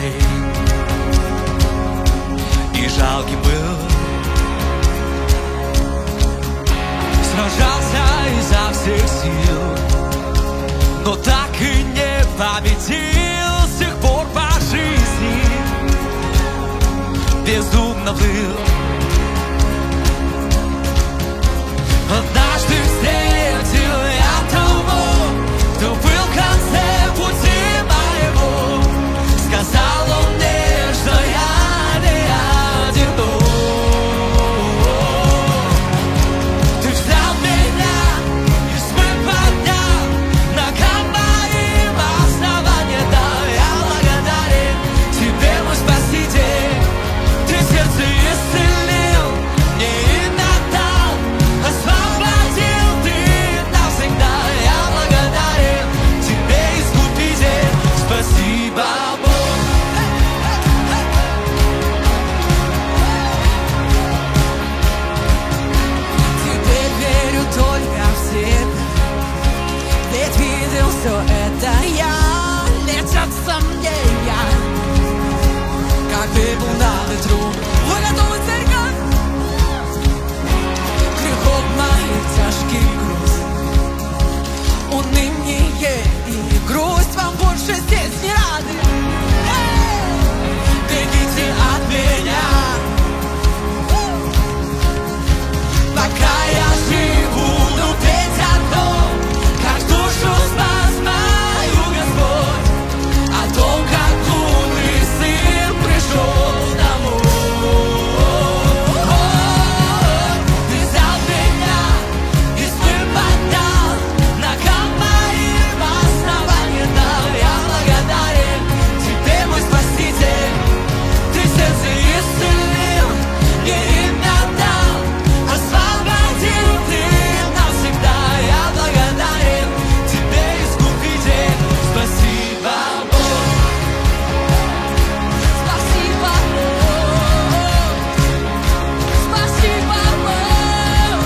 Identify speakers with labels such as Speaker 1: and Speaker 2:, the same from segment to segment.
Speaker 1: день. И жалкий был, сражался изо всех сил, но так и не победил. С тех пор по жизни безумно плыл. Однажды встретил я того, кто был в конце пути моего. Сказал он мне, что я не одинок. Ты взял меня и смыл поднял ногам моим основания. Да, я благодарен тебе, мой Спаситель. Ты сердце исцелил, мне имя дал, освободил ты навсегда. Я благодарен тебе, Искупитель. Спасибо, Бог. Теперь верю только в себя, ведь видел все это я. Лечат сомнения, как пепел на ветру. Вы готовы, церковь? Грехов моих тяжкий груз, уныние и грусть вам больше здесь не рады. Бегите от меня, пока я живу, буду петь о том, как душу спас мою Господь, о том, как умный сын пришел домой. Ты взял меня и смыл поднял ногам моим основания. Да, я благодарен тебе, мой Спаситель. Ты сердце исцелил, мне имя дал, освободил ты навсегда. Я благодарен тебе, Искупитель. Спасибо, Бог. Спасибо, Бог. Спасибо, Бог.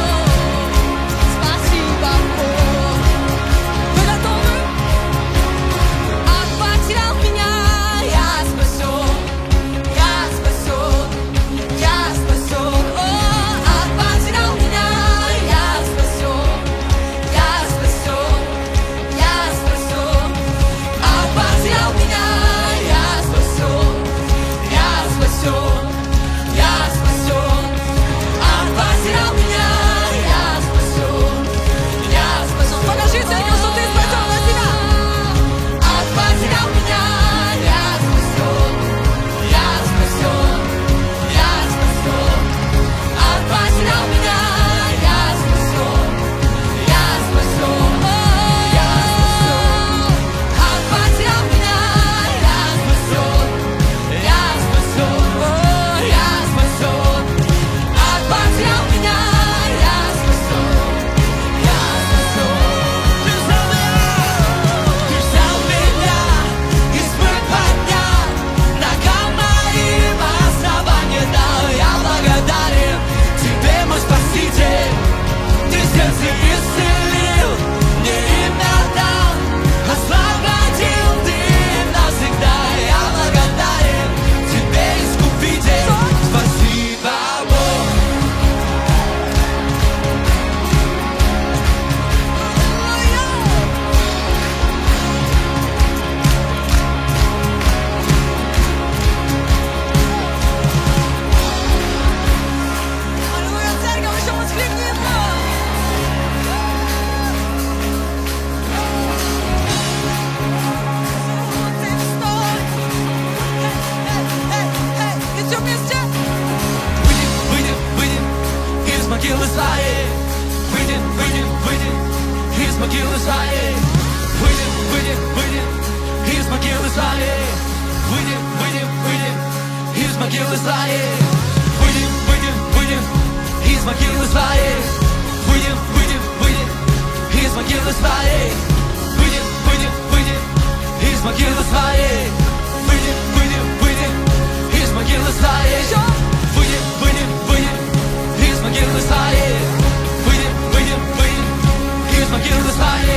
Speaker 1: Спасибо, Бог. Вы готовы? Ах, потерял меня, я спасен, я спасен, я спасен. О, ах, потерял меня, я спасен, я спасен, я спасен. Ах, потерял меня, я спасен, я спасен, я спасен. Ах, потерял меня, я спасен, я спасен. Покажи, церковь, что ты спасен от себя. Ах, потерял меня, я спасен, я спасен, я спасен. Ах, потерял меня, я спасен, я спасен, я спасен. Ах, потерял меня, я спасен, я спасен, я спасен. Ах, потерял меня, я спасен, я спасен. Ты взял меня и смыл поднял ногам моим основания. Да, я благодарен тебе, мой Спаситель. Ты сердце исцелил, мне имя дал, освободил ты навсегда. Я благодарен тебе, Искупитель. Спасибо, Бог. Аллилуйя, церковь, еще воскликнет. Ты стой. И все вместе. Выйдем, выйдем, выйдем из могилы своей. Выйдем, выйдем, выйдем из могилы своей. Выйдем, выйдем, выйдем из могилы своей. Выйдем, выйдем, выйдем из могилы своей. Выйдем, выйдем, выйдем из могилы своей. Выйдем, выйдем, выйдем из могилы своей. Выйдем, выйдем, выйдем из могилы своей. Выйдем, выйдем, выйдем из могилы своей. Выйдем, выйдем, выйдем из могилы своей. Выйдем, выйдем, выйдем из могилы своей.